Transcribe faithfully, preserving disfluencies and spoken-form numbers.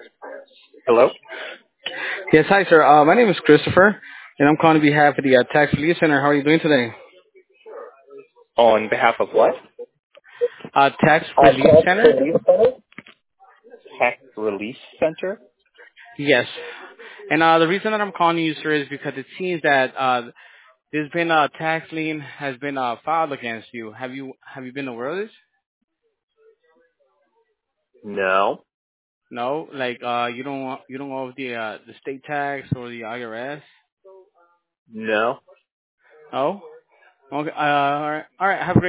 Hello? Yes, hi, sir. Uh, my name is Christopher, and I'm calling on behalf of the uh, Tax Relief Center. How are you doing today? On behalf of what? Uh, Tax Uh, Relief Tax Center? Relief Center? Tax Relief Center? Yes. And uh, the reason that I'm calling you, sir, is because it seems that uh, there's been a tax lien has been uh, filed against you. Have you have you been aware of this? No. No, like uh, you don't you don't owe the uh, the state tax or the I R S. No. Oh, okay. Uh, all right. All right. Have a great.